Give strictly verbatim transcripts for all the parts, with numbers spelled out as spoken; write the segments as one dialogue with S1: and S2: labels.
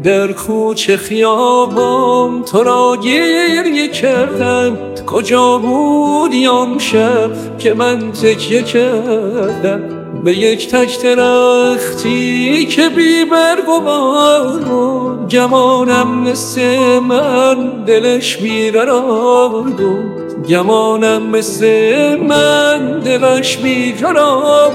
S1: در کوچه خیابان تو را گریه کردم، کجا بودی آن شب که من تکیه کردم به یک تک درختی که بی برگ و بار بود. گمانم مثل من دلش بیقرار بود، گمانم مثل من دلش بیقرار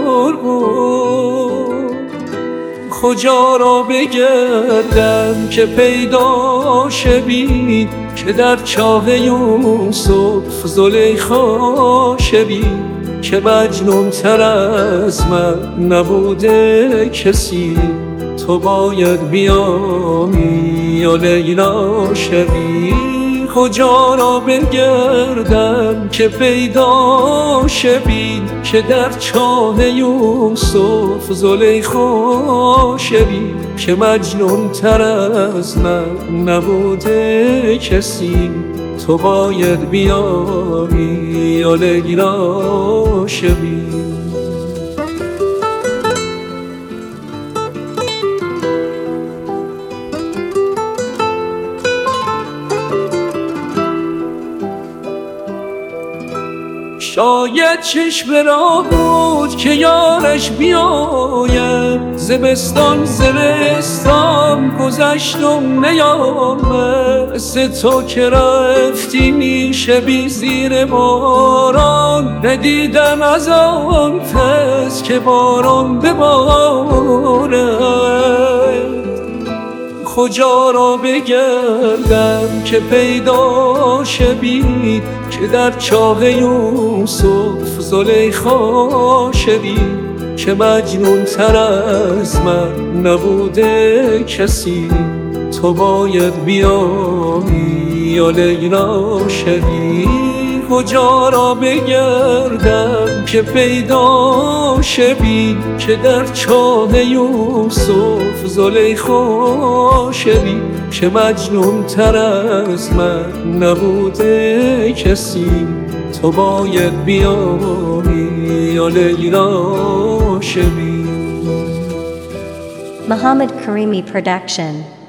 S1: بود. کجا را بگردم که پیدا شوی، که در چاه یوسف زلیخا شوی، که مجنون تر از من نبوده کسی. تو باید بیایی و لیلا شوی. کجا را بگردم که پیدا شوی، که در چاه یوسف زلیخا شوی، که مجنون تر از من نبوده کسی. تو باید بیایی و لیلا شوی. شاید چشم را بود که یارش بیایم، زمستان زمستان گذشتم نیامد. مثل تو که رفتی میشه بی زیر باران، ندیدم از آن پس که باران ببارد. کجا را بگردم که پیدا شوی، که در چاه یوسف زلیخا شوی، که مجنون تر از من نبوده کسی. تو باید بیایی و لیلا شوی. کجا را بگردم که پیدا شوی، که در چاه یوسف زلیخا شوی، که مجنون تر از من نبوده کسی. تو باید بیایی و لیلا شوی.
S2: Muhammad Karimi Production.